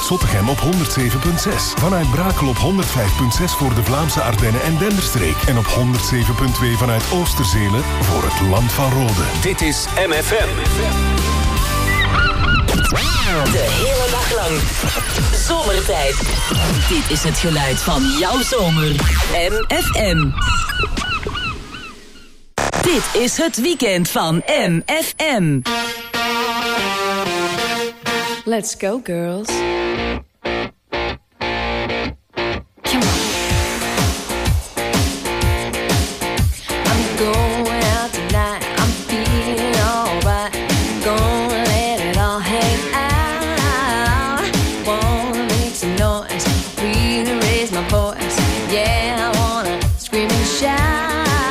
vanuit Zottegem op 107.6. Vanuit Brakel op 105.6 voor de Vlaamse Ardennen en Denderstreek. En op 107.2 vanuit Oosterzele voor het Land van Rode. Dit is MFM. De hele dag lang. Zomertijd. Dit is het geluid van jouw zomer. MFM. Dit is het weekend van MFM. Let's go, girls. Come on. I'm going out tonight. I'm feeling alright. Gonna let it all hang out. Wanna make some noise. Really raise my voice. Yeah, I wanna scream and shout.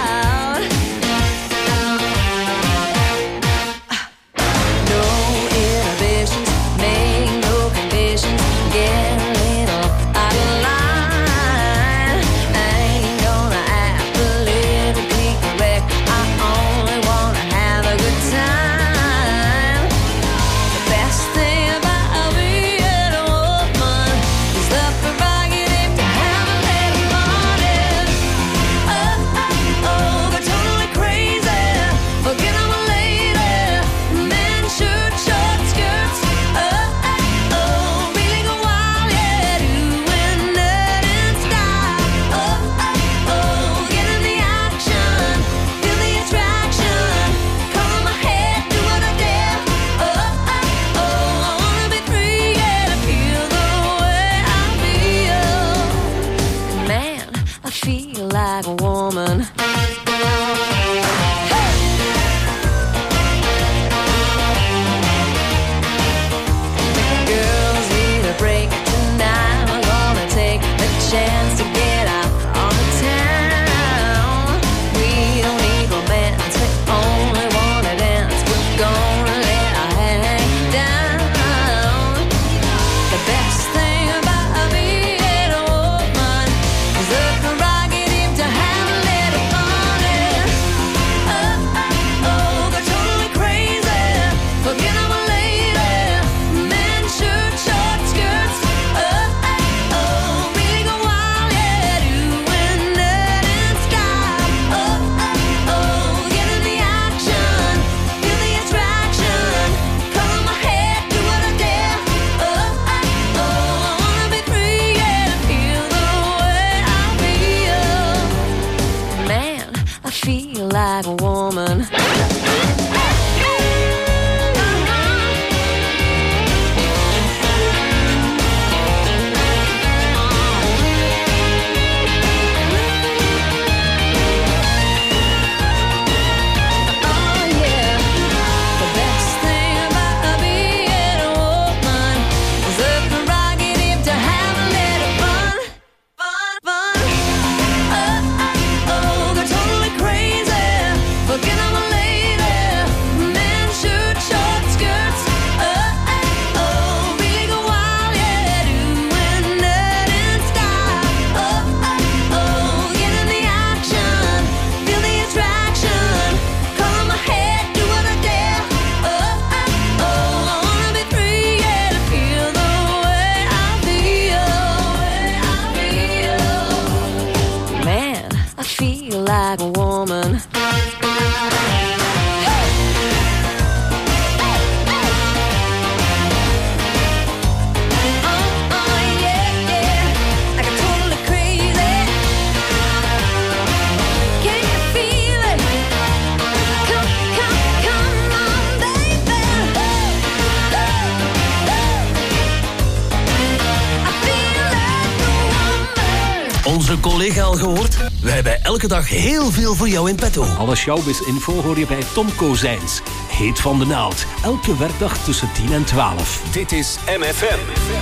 Collega al gehoord? We hebben elke dag heel veel voor jou in petto. Alle showbiz-info hoor je bij Tom Kozijns. Heet van de naald. Elke werkdag tussen 10 en 12. Dit is MFM.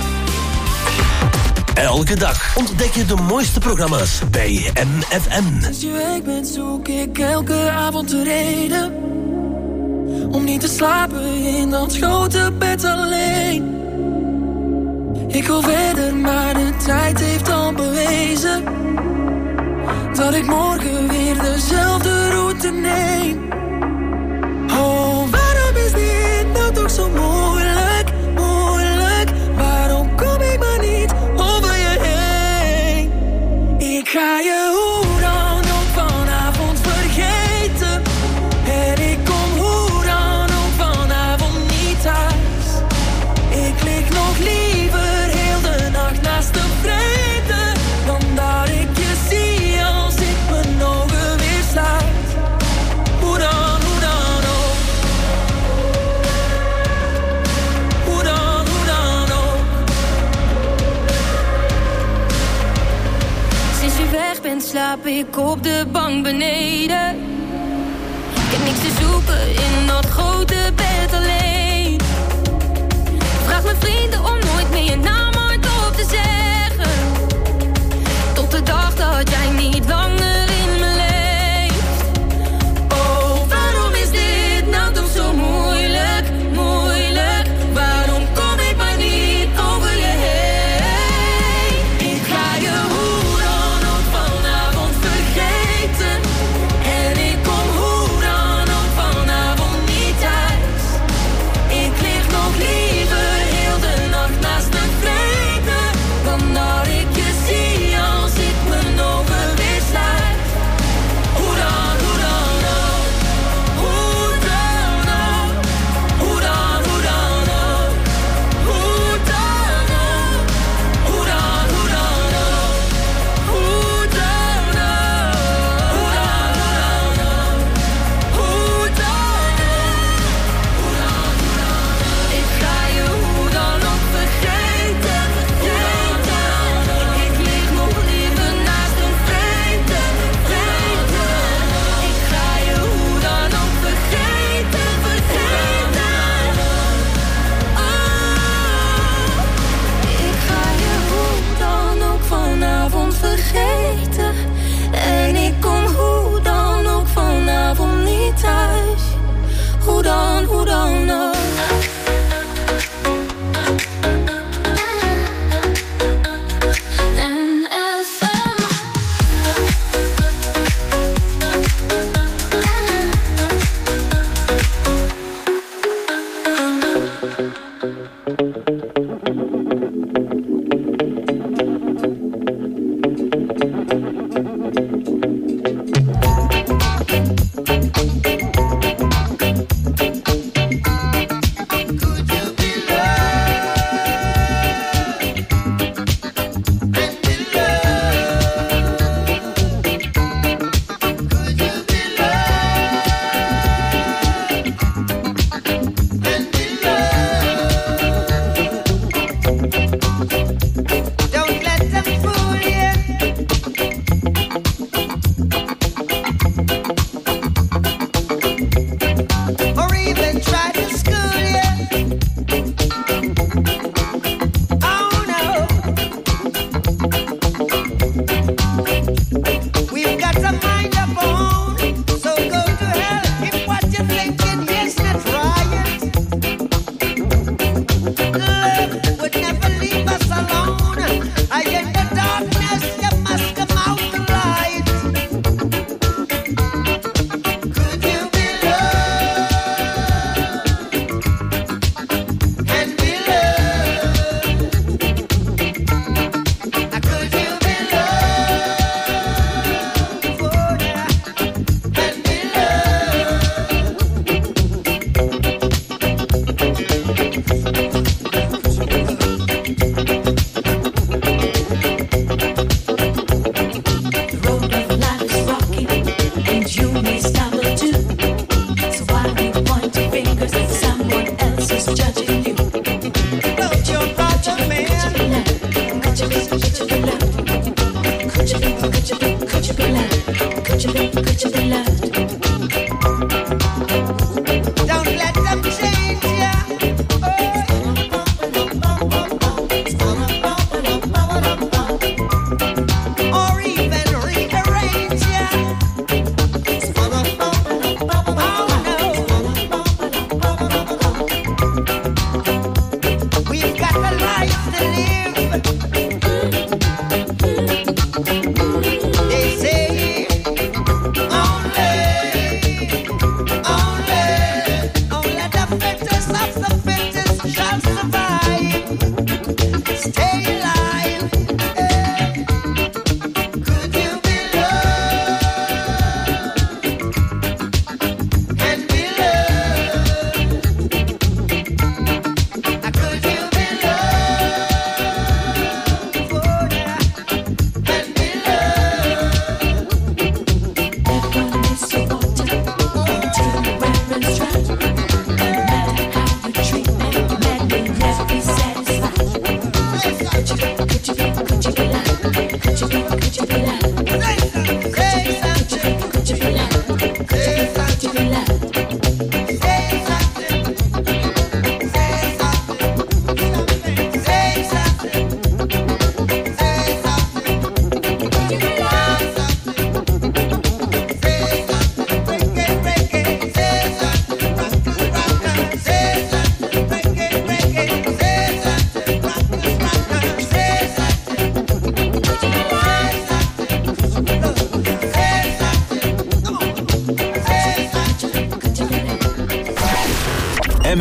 Elke dag ontdek je de mooiste programma's bij MFM. Als je weg bent zoek ik elke avond de reden om niet te slapen in dat grote bed alleen. Ik wil verder, maar de tijd heeft al bewezen dat ik morgen weer dezelfde route neem. Oh, waarom is dit nou toch zo moeilijk, moeilijk? Waarom kom ik ik op de bank beneden. Ik heb niks te zoeken in dat grote bed alleen. Vraag mijn vrienden om nooit meer je naam hardop te zeggen. Tot de dag dat jij niet langer in me leeft. Oh, waarom is dit nou toch zo moeilijk, moeilijk? Waarom kom ik maar niet over je heen? Ik ga je hoe dan ook vanavond vergeten. En ik kom hoe dan ook vanavond niet thuis. Ik lig nog liever heel de nacht naast een vrede dan dat ik je zie als ik mijn ogen weer sluit. Hoe dan ook? Hoe dan ook? Hoe dan ook? Hoe dan ook? Hoe dan ook? Hoe dan ook? Hoe dan ook? Hoe dan ook? Ik ga je hoe dan ook vergeten, vergeten. Ik lig nog liever naast een vrede. Ik ga je hoe dan ook vergeten, vergeten. Ik ga je hoe dan ook vanavond vergeten. En ik kom hoe dan ook vanavond niet thuis. Hoe dan ook?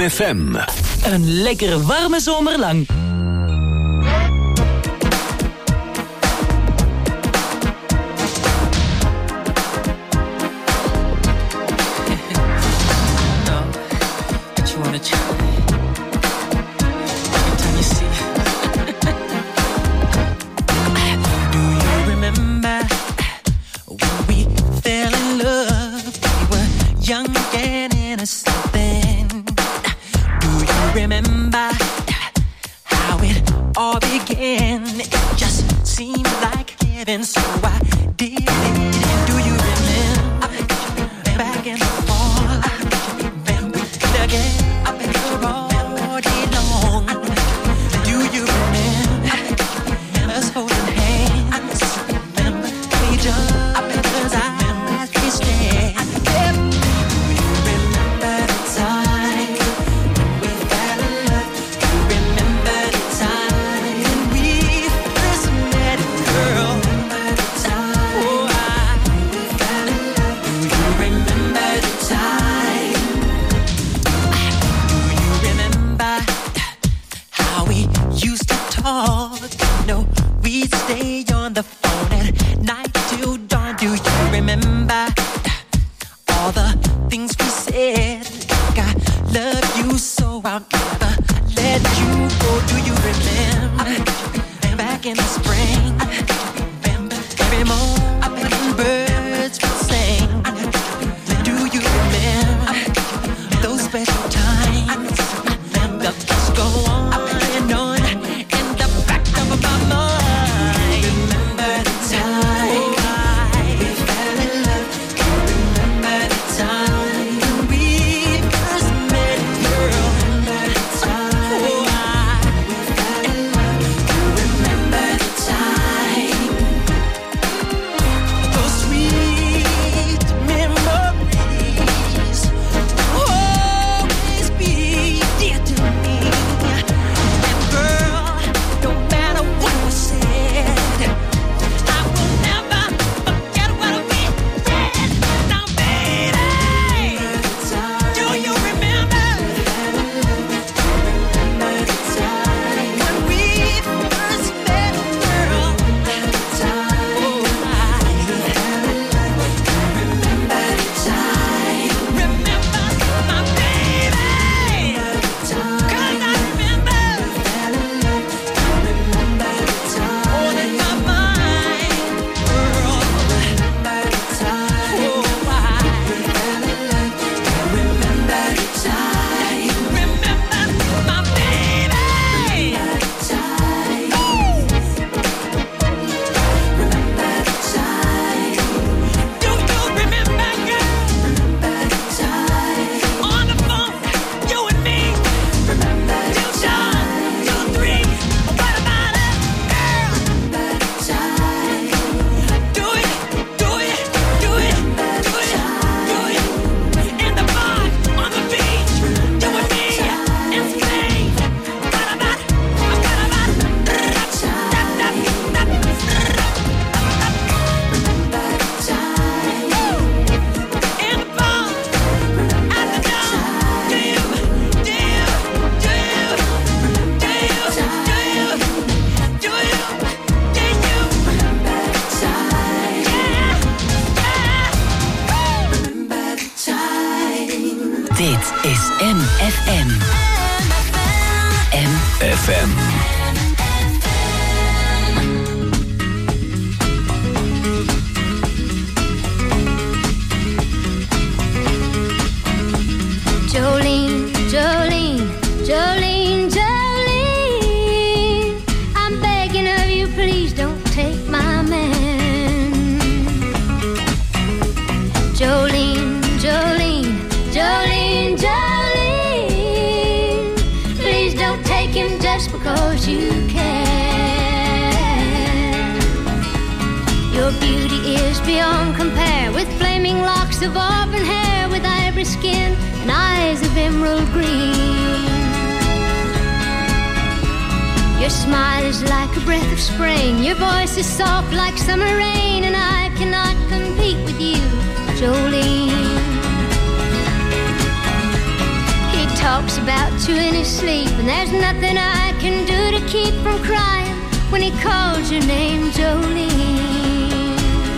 MFM. Een lekkere warme zomer lang. Dit is MFM. MFM. Jolene, Jolene, Jolene, Jolene, I'm begging of you, please don't take my man. Jolene, Jolene, Jolene, Jolene, please don't take him just because you can. Your beauty is beyond compare, with flaming locks of auburn hair, with ivory skin and eyes of emerald green. Your smile is like a breath of spring, your voice is soft like summer rain, and I cannot compete with you, Jolene. He talks about you in his sleep, and there's nothing I can do to keep from crying when he calls your name, Jolene.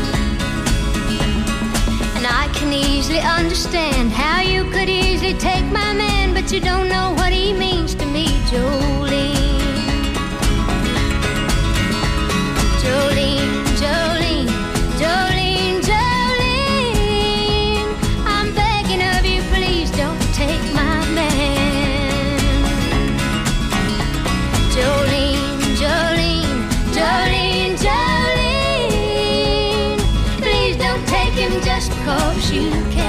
And I can easily understand how you could easily take my man, but you don't know what he means to me, Jolene. Jolene, Jolene, Jolene, Jolene, I'm begging of you, please don't take my man. Jolene, Jolene, Jolene, Jolene, please don't take him just because you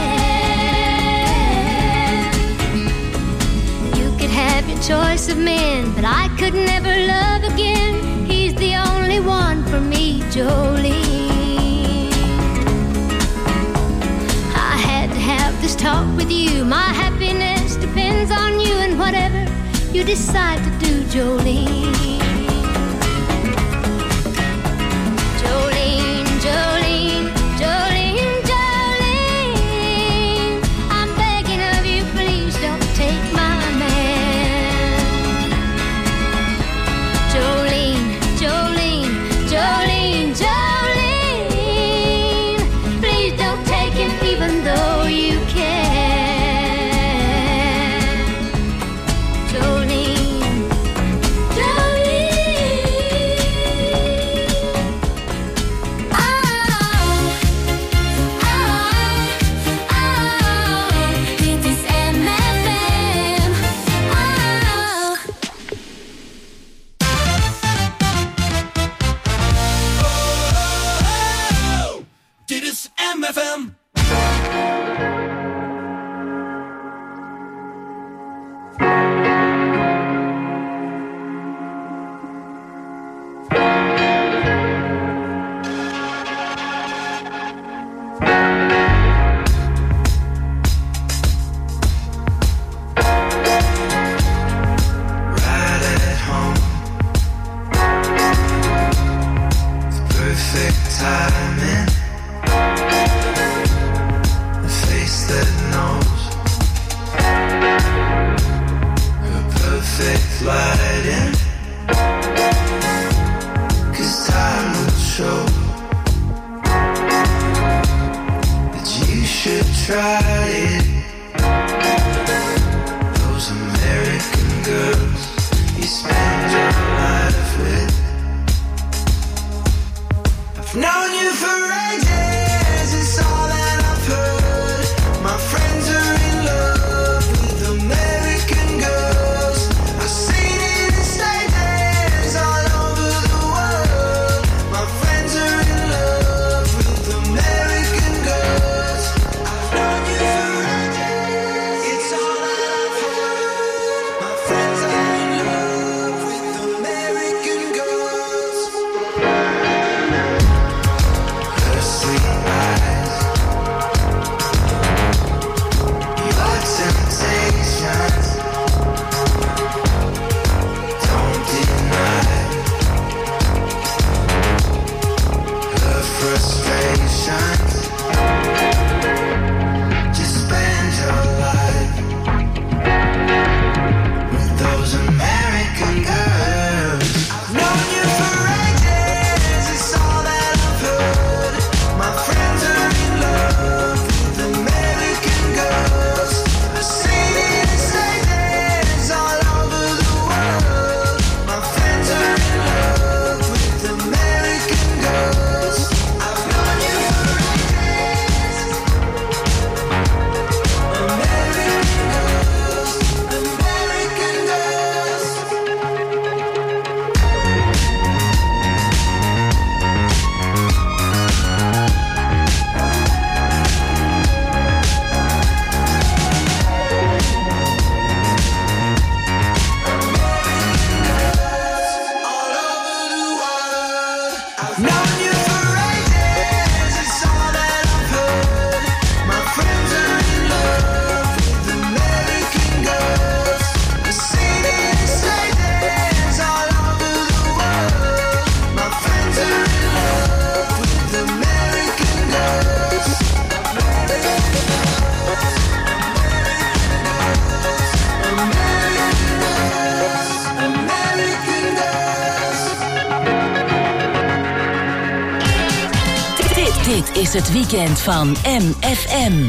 can. You could have your choice of men, but I could never love again. He's the only one for me, Jolene. I had to have this talk with you. My happiness depends on you and whatever you decide to do, Jolene. Jolene, Jolene, Jolene, Jolene, I'm begging of you, please don't take my man. Jolene, Jolene, Jolene, Jolene, please don't take him even though you can. Jolene, Jolene. Oh, oh, oh, dit is MFM. Oh. Dit is MFM. Right at home, perfect timing. A face that knows her perfect lighting. 'Cause time will show that you should try it. Those American girls you spend your life with. I've known you for ages, it's all that I've heard. My friends are in love with American girls. I've seen it in stages. is het weekend van MFM.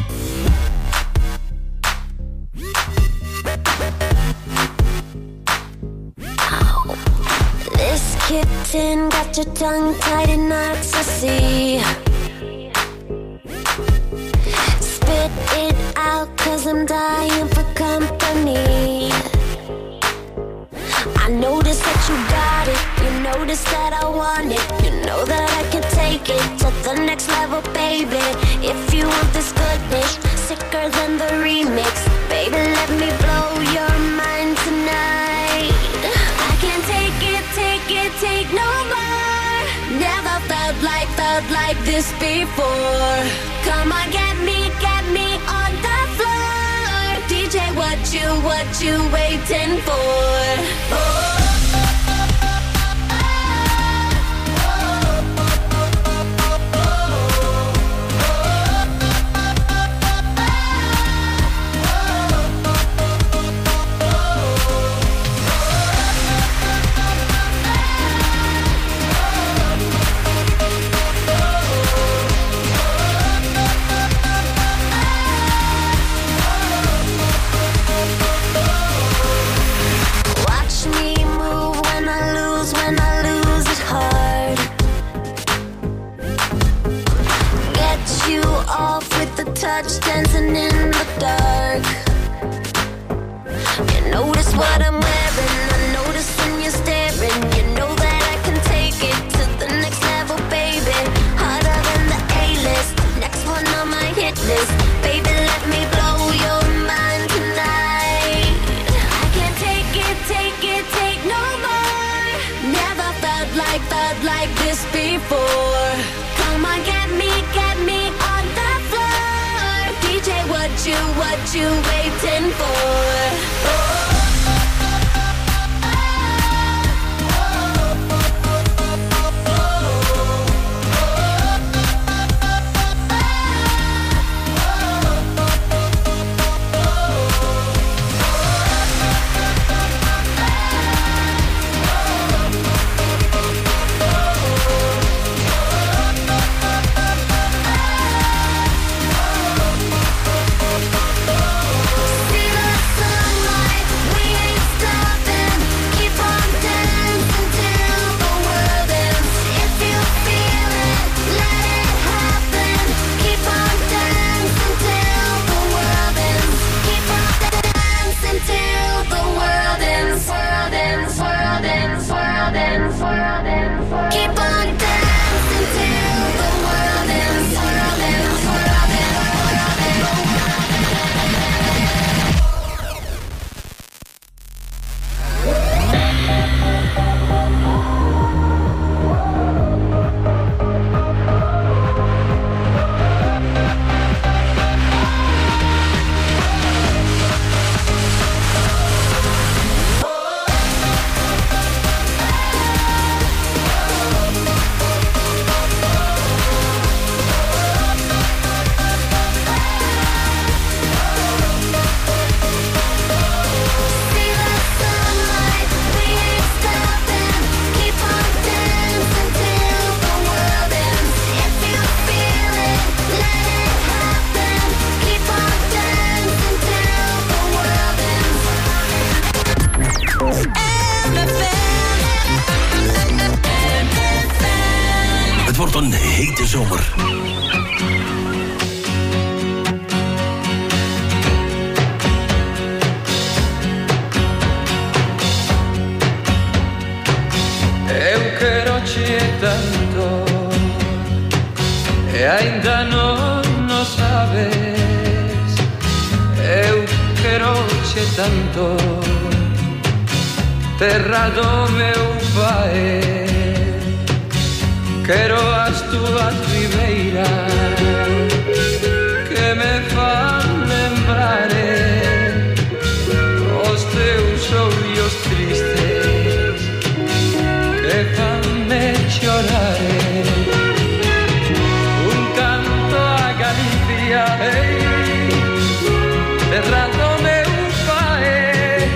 This kitten got your tongue tied in knots, I see. Spit it out, 'cause I'm dying for company. I notice that you got it, you notice that I want it. You know that I can take it to the next level, baby. If you want this goodness, sicker than the remix. Baby, let me blow your mind tonight. I can't take no more. Never felt like this before. Come on, get me on the floor. DJ, what you waiting for? Oh. Touch dancing in the dark. You notice what I'm wearing, I notice when you're staring. You know that I can take it to the next level, baby. Harder than the A-list, next one on my hit list. Baby, let me blow your mind tonight. I can't take no more. Never felt like this before. Come on, get me on the floor. DJ, what you waiting for? Oh. Een hete zomer. Eu quero-te tanto e ainda não sabes. Eu quero-te tanto, terra do meu pai. Quero as tuas ribeiras que me fan lembrar os teus olhos tristes que fan-me chorar. Canto a Galicia, terra do meu pai.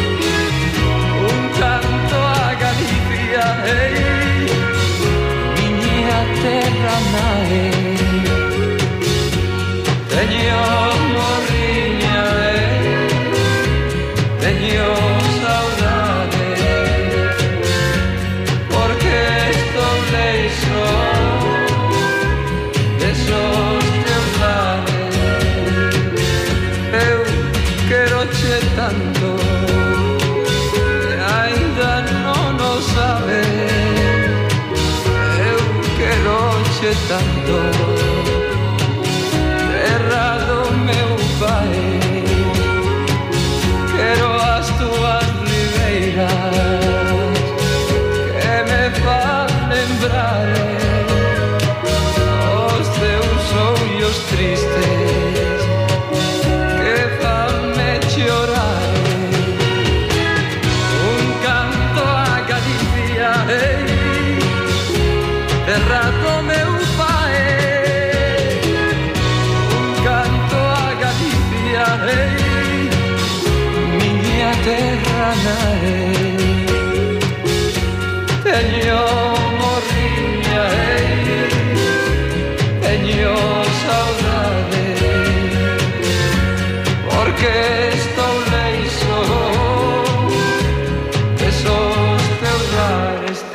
Canto a Galicia, terra mãe.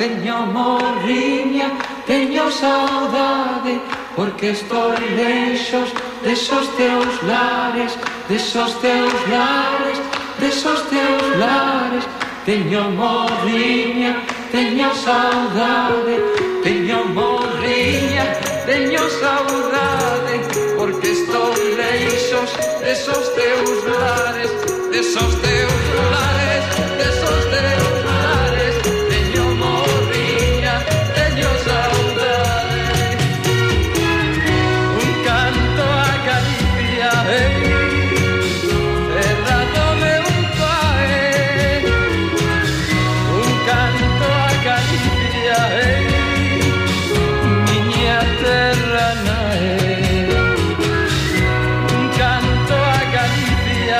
teño morriña, teño saudade, porque estou leixos desos teus lares, desos teus lares, desos teus lares. Teño morriña, teño saudade, teño morriña, teño saudade, porque estou leixos desos teus lares, desos teus lares, desos teus lares. Teño morriña, teño saudade. Un canto a Galicia, terra do meu pai. Un canto a Galicia, miña terra nae. Un canto a Galicia,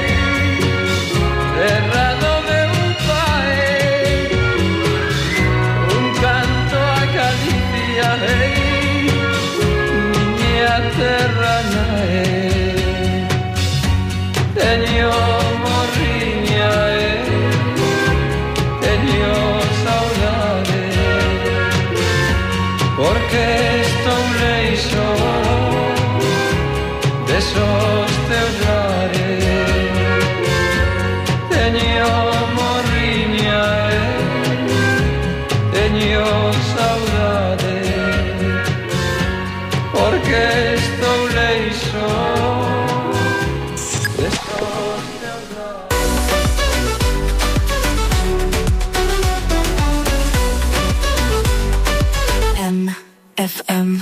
terra do meu pai. Un canto a Galicia, miña terra nae. Teño morriña, teño saudade, porque estou leixo desos teus lares. Teño morriña, teño saudade, porque estou leixo desos teus lares. MFM.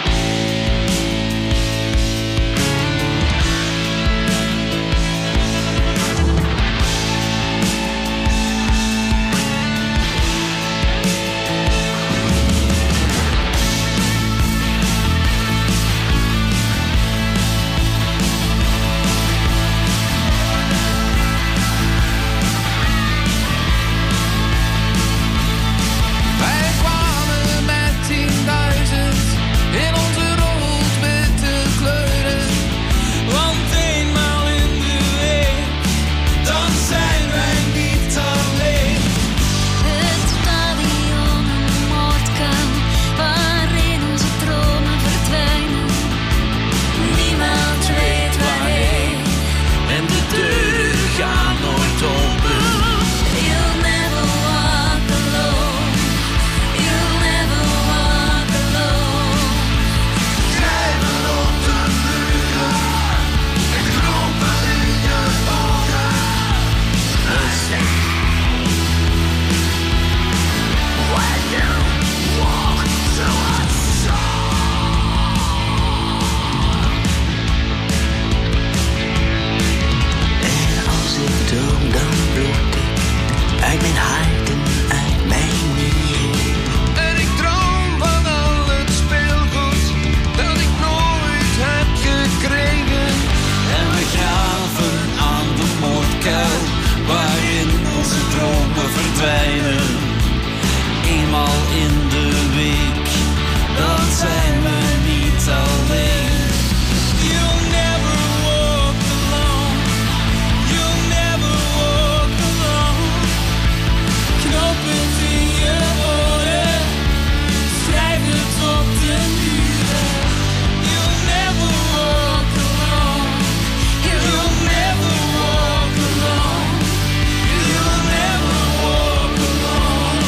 Wij kwamen met 10.000 in onze rood-witte kleuren. Want eenmaal in de week, dan zijn wij niet alleen. Het stadion, een moordkuil, waarin onze dromen verdwijnen. Niemand weet waarheen, En de deuren gaan nooit open. you'll never walk alone. You'll never walk alone. Schrijven op de muren en knopen in je ogen. When you walk through a En als ik droom, dan bloed ik uit mijn hart en uit mijn nieren. En ik droom van al het speelgoed dat ik nooit heb gekregen. En we graven aan de moordkuil waarin onze dromen verdwijnen. Eenmaal in de week, dan zijn we niet alleen. You'll never walk alone. You'll never walk alone. Knopen in je oren, schrijf het op de muren. You'll never walk alone. You'll never walk alone. You'll never walk alone.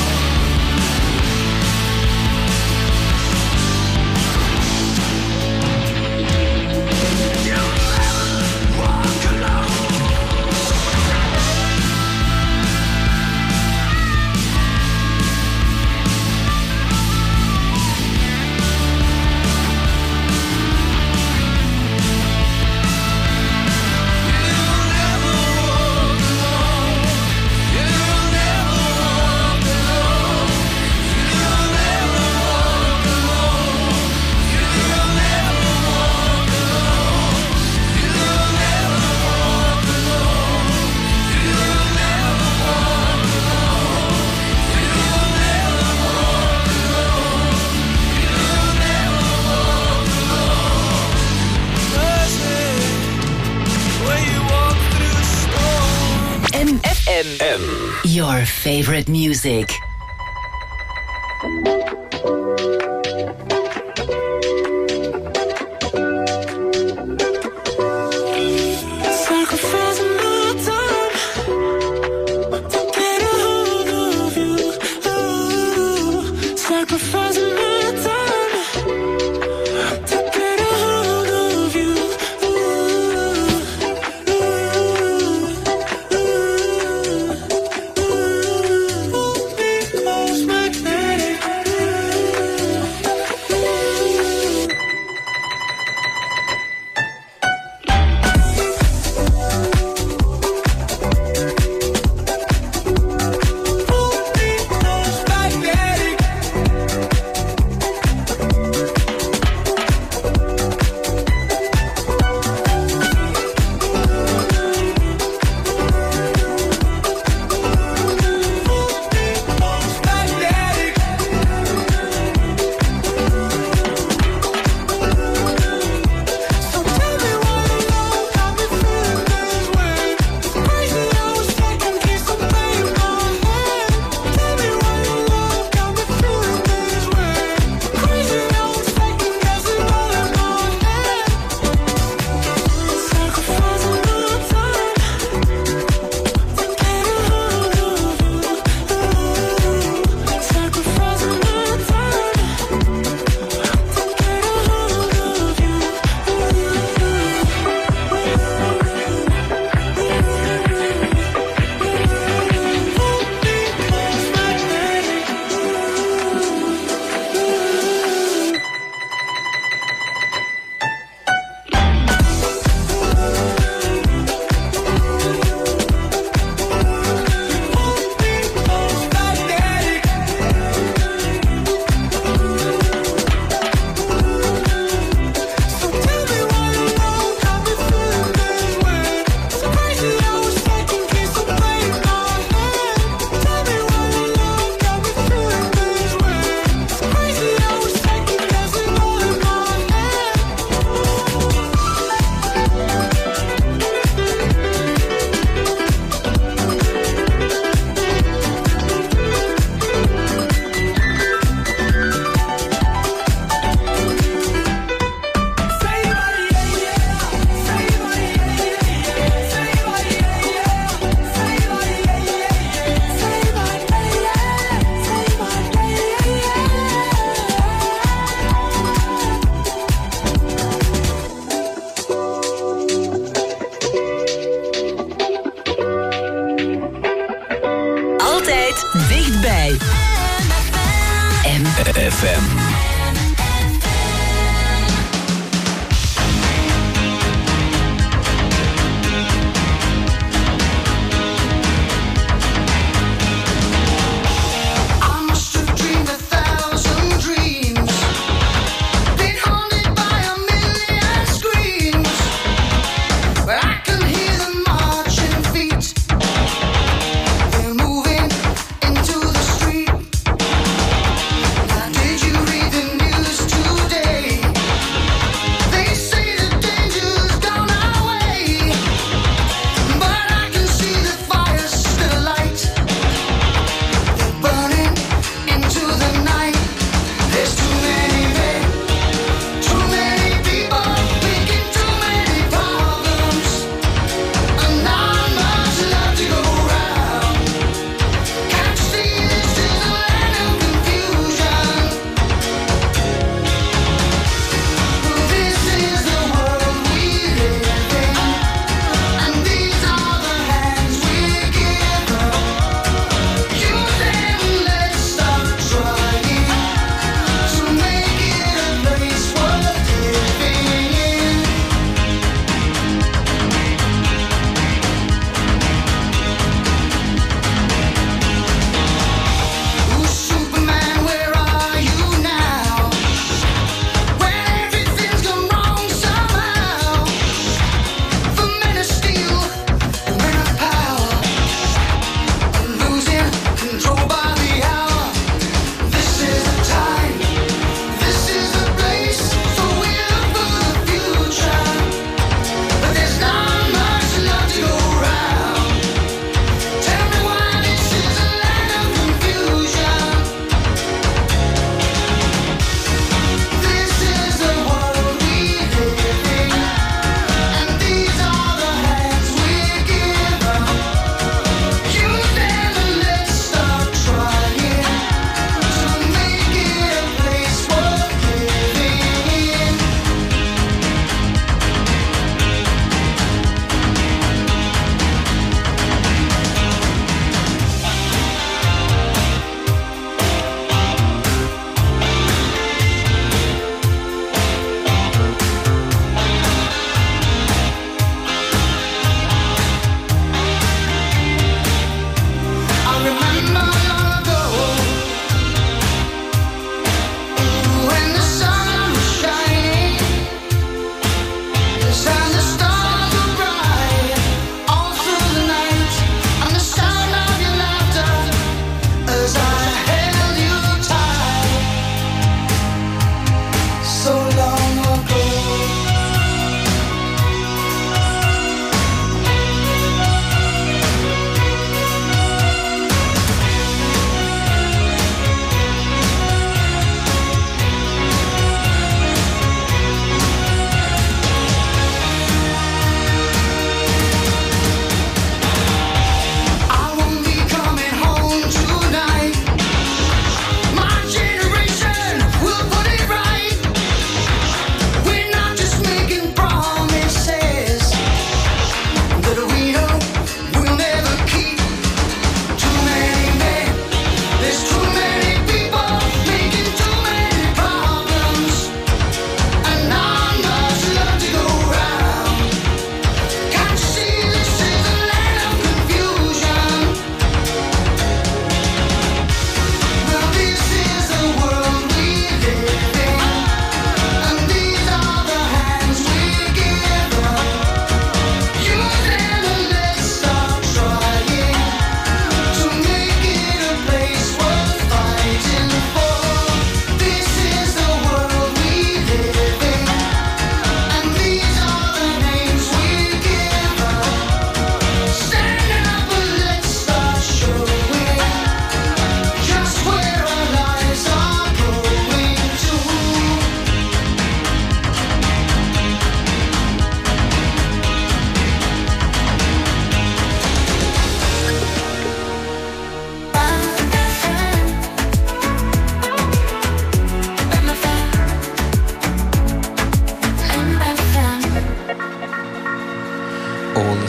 MFM. M. Your favorite music. Dichtbij. FM. Did you read the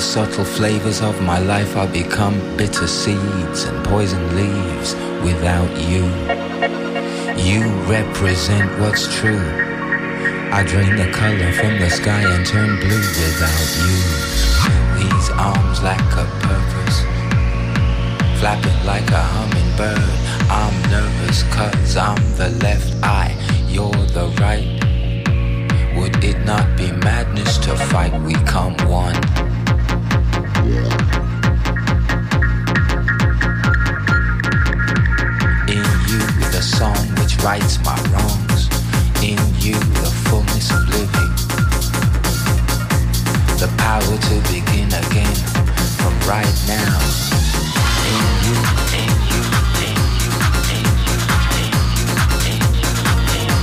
subtle flavors of my life are become bitter seeds and poison leaves without you. You represent what's true. I drain the color from the sky and turn blue without you. These arms lack a purpose, flapping like a hummingbird. I'm nervous 'cause I'm the left eye, you're the right. Would it not be madness to fight? We come one. In you, the song which rights my wrongs. In you, the fullness of living. The power to begin again from right now. In you, in you, in you, in you, in you, in you, in you,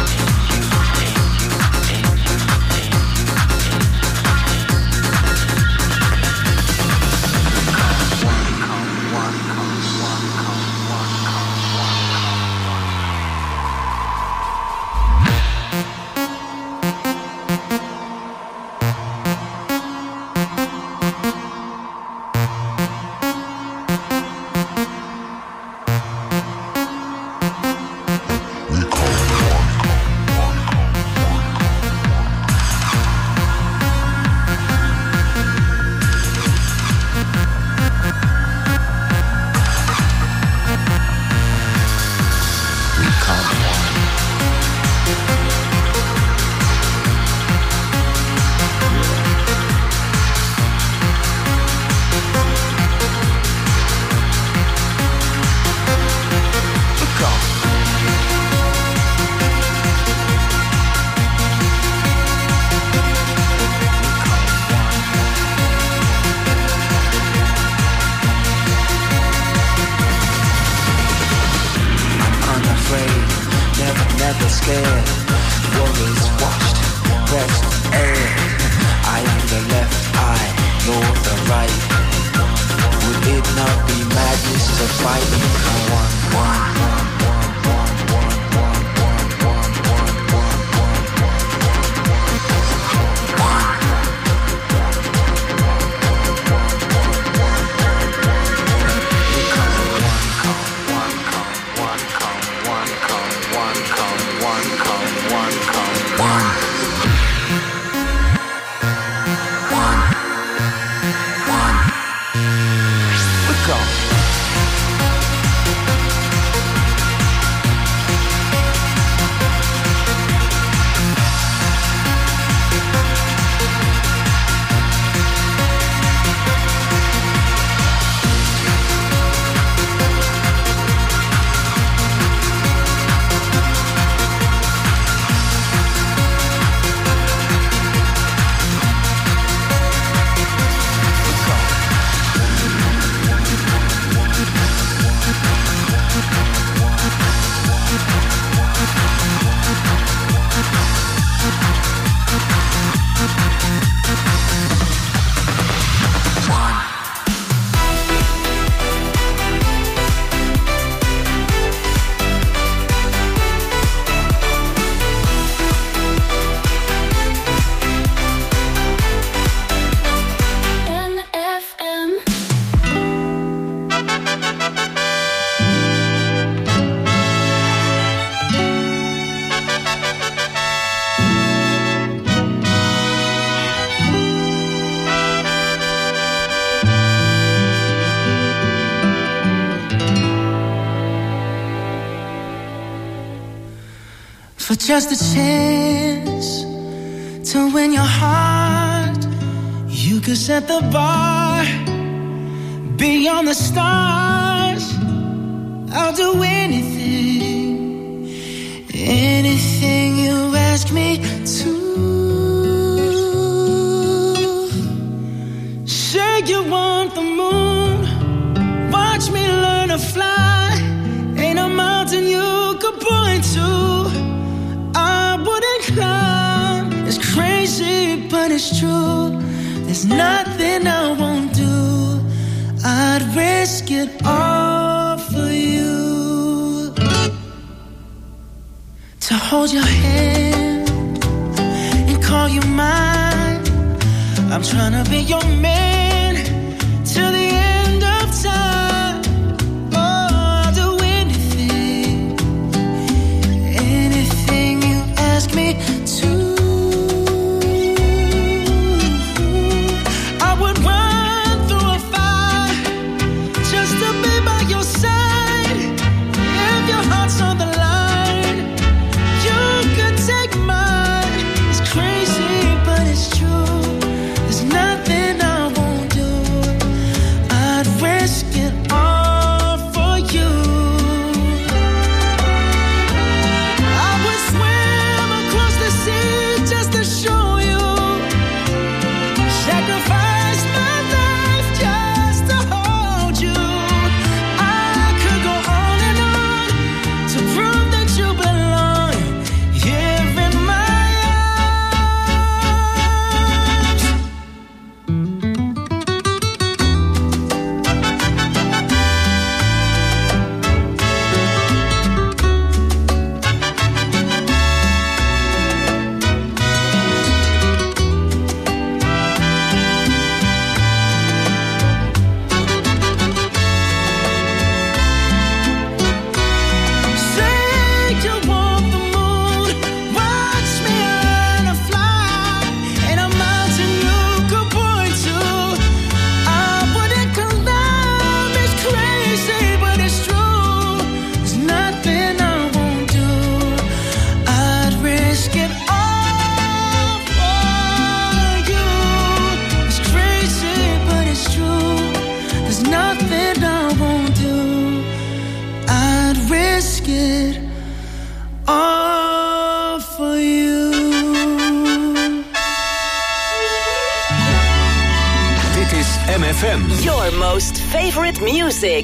For just a chance to win your heart, you could set the bar beyond the stars. I'll do anything, anything you ask me to. Say you want the moon, watch me learn to fly. Ain't a mountain you could point to I wouldn't climb. It's crazy, but it's true. There's nothing I won't do. I'd risk it all for you. To hold your hand and call you mine. I'm trying to be your man till the end of time. Oh, I'll do anything, anything you ask me to. I would run through a fire just to be by your side. If your heart's on the line, you could take mine. It's crazy, but it's true. There's nothing I won't do. I'd risk it all for you. I would swim across the sea just to show you. Sacrifice my life just to hold you. I could go on and on to prove that you belong here in my arms. Say you want the moon, watch me learn to fly. Ain't a mountain you could point to I wouldn't climb. It's crazy, but it's true. There's nothing I won't do. I'd risk it all for you. It's crazy, but it's true. There's nothing I won't do. I'd risk it all for you. Dit is MFM. Your most favorite music.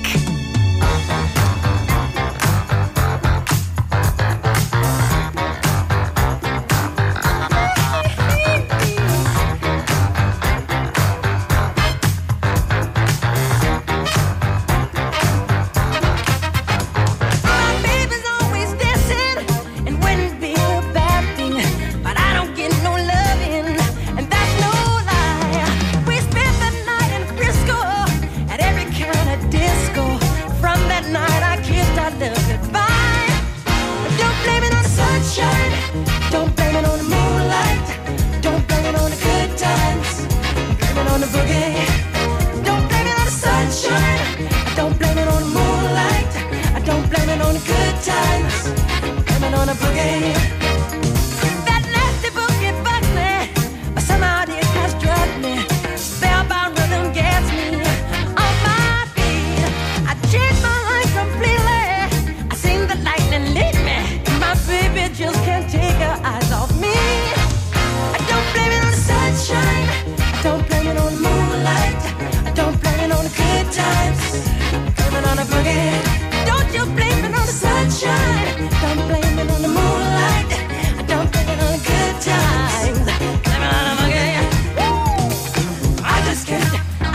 My baby's always dancing and wouldn't be a bad thing, but I don't get no loving, and that's no lie. We spent the night in Frisco at every kind of disco. From that night I kissed our love goodbye. Don't blame it on the sunshine, don't blame it on the moonlight, don't blame it on the good times, blame it on the boogie. Don't blame it on the sunshine, don't blame it on the moonlight, I don't blame it on the good times, blame it on the boogie. That nasty boogie bugs me, but somehow it has drugged me. Spellbound rhythm gets me on my feet. I changed my life completely. I seen the lightning lead me. My baby just can't take her eyes off me. I don't blame it on the sunshine, I don't blame it on the moonlight, I don't blame it on the good times, blame it on the boogie. Don't you blame it on the sunshine, don't blame it on the moonlight, I don't blame it on the good times, blame it on the boogie. I just can't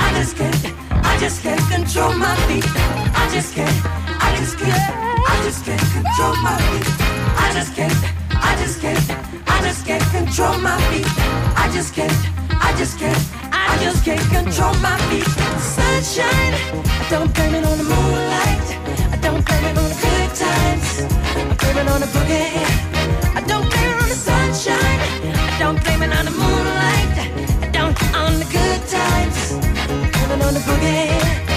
control my feet. I just can't control my feet. I just can't control my feet. I just can't control my feet. Sunshine, I don't blame it on the moonlight, I don't blame it on the good times, I blame it on the boogie. I don't blame it on the sunshine, I don't blame it on the moonlight, I don't on the good times, I blame it on the boogie.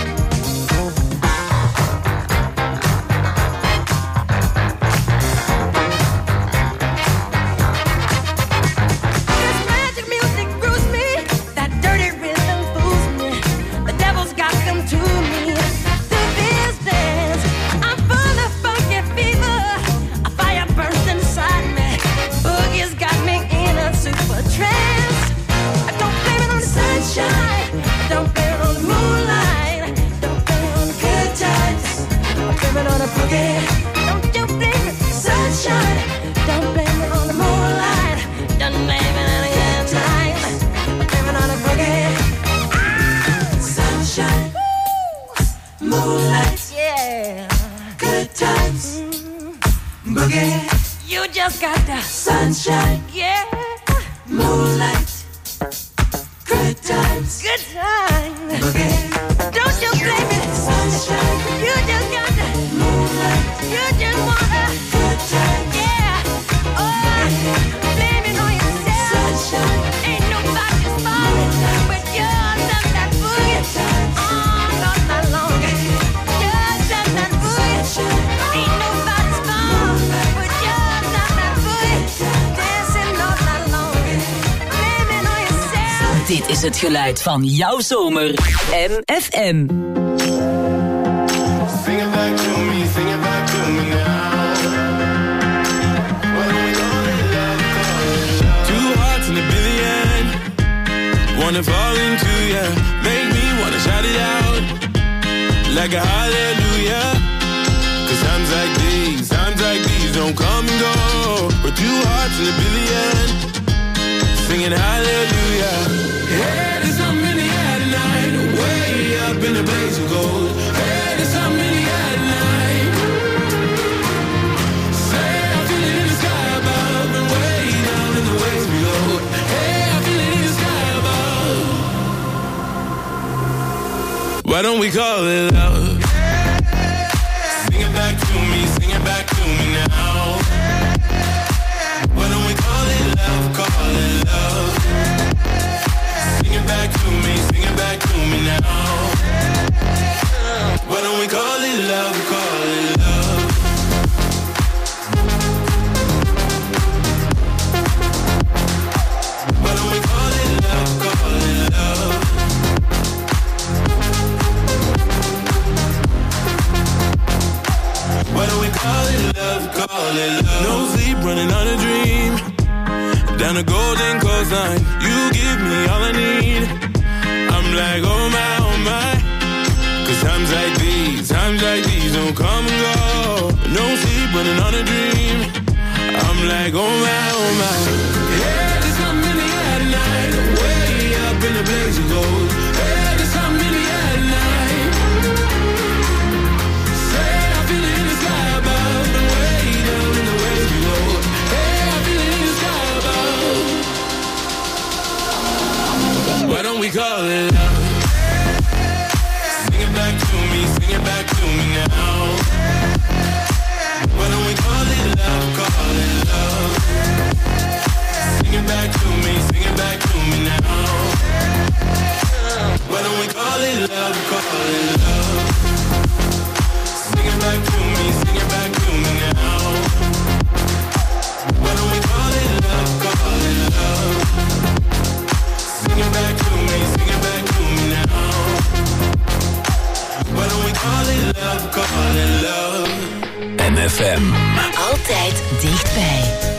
This magic music grooves me, that dirty rhythm fools me. The devil's got them to me. Through this dance, I'm full of funky fever. A fire burns inside me. Boogie's got me in a super trance. I don't blame it on the sunshine, I don't blame it on the moonlight, don't blame it on the good times, I blame it on the boogie. Don't you blame it on the sunshine, don't blame it on the moonlight, don't blame it on the good times, I blame it on the boogie. Sunshine, moonlight, yeah, good times, boogie. You just got the sunshine, yeah, moonlight, good good time. Don't you blame it. Sunshine. You just got to moonlight. You just want a good time. Yeah. Oh, blame it on yourself. Sunshine. Ain't nobody's fault but yours and that boogie. Oh, not that long. Yours and that boogie. Ain't nobody's fault but yours and that boogie. Dancing all night long. Blame it on yourself. Dit is het geluid van jouw zomer. MFM. Sing it back to me, sing it back to me now. Why don't we call it love, call it love? Two hearts in a billion, wanna fall into ya, make me wanna shout it out like a hallelujah. 'Cause times like these don't come and go. We're two hearts in a billion, singing hallelujah. Hey, there's something in the air tonight, way up in the blaze of gold. Hey, there's something in the air tonight. Say I feel it in the sky above and way down in the waves below. Hey, I feel it in the sky above. Why don't we call it love? Sing it back to me, sing it back to me now. Why don't we call it love, call it love? Sing it back to me, sing it back to me now. Why don't we call it love, call it love? Why don't we call it love, call it love? Why don't we call it love, call it love? No sleep, running on a dream. Down the golden coastline, you give me all I need. I'm like, oh my. 'Cause times like these don't come and go. No sleep, running on a dream. I'm like, oh my. Yeah, there's something in the air tonight, way up in the blaze of gold. Yeah, there's something in the air tonight. Say I feel it in the sky above and way down in the waves below. Hey, I feel it in the sky above. Why don't we call it love? Sing it back to me, sing it back to me now. Why don't we call it love, call it love? Sing it back to me, sing it back to me now. Why don't we call it love, call it love? Sing it back to me, sing it back to me now. Why don't we call it love, call it love? Sing it back to me, sing it back to me now. Why don't we call it love, call it love? MFM. Altijd dichtbij.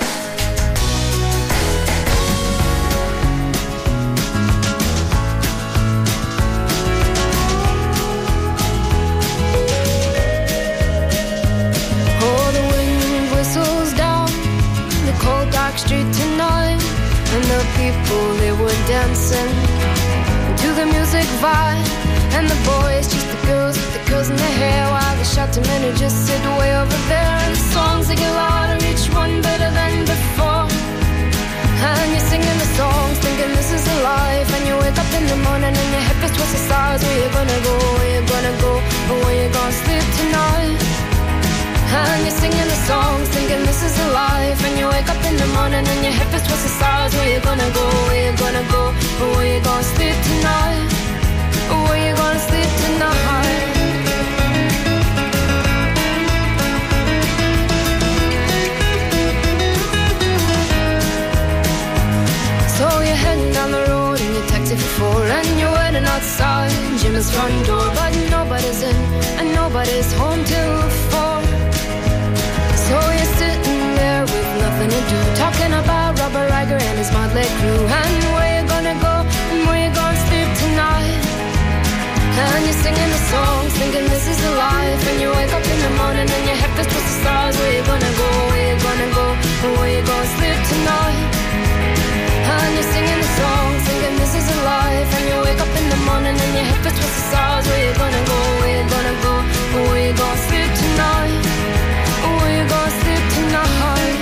Oh, the wind whistles down the cold dark street tonight, and the people, they were dancing to the music vibe, and the boys just the girls with the curls in their hair, while the shouting men who just sit way over there, and the songs they get louder, each one better than before, and you're singing the songs thinking this is a life, and you wake up in the morning and your head is towards the stars. Where you gonna go, where you gonna go, or where you gonna sleep tonight? And you're singing the songs thinking this is a life, and you wake up in the morning and your head is towards the stars. Where you gonna go, where you gonna go, or where you gonna sleep tonight? Or where you gonna sleep tonight? So you're heading down the road in your taxi for 4, and you're waiting outside Jim's front door, but nobody's in and nobody's home till 4. So you're sitting there with nothing to do, talking about Robert Riger and his motley crew, and where you gonna go and where you gonna sleep tonight? And you're singing the songs thinking this is a life, and you wake up in the morning and your head is towards the stars. Where you gonna go, where you gonna go, and where you gonna sleep tonight? And you're singing the songs thinking this is a life, and you wake up in the morning and your head is towards the stars. Where you gonna go, where you gonna go, and where you gonna sleep tonight? Where you gonna sleep tonight?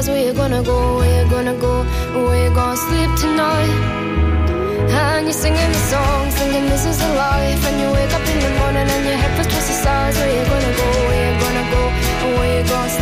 stars. Where you gonna go, where you gonna go, where you gonna sleep tonight? And you're singing the song, thinking this is a life. And you wake up in the morning and your head feels twice the size. Where you gonna go, where you gonna go, and where you gonna sleep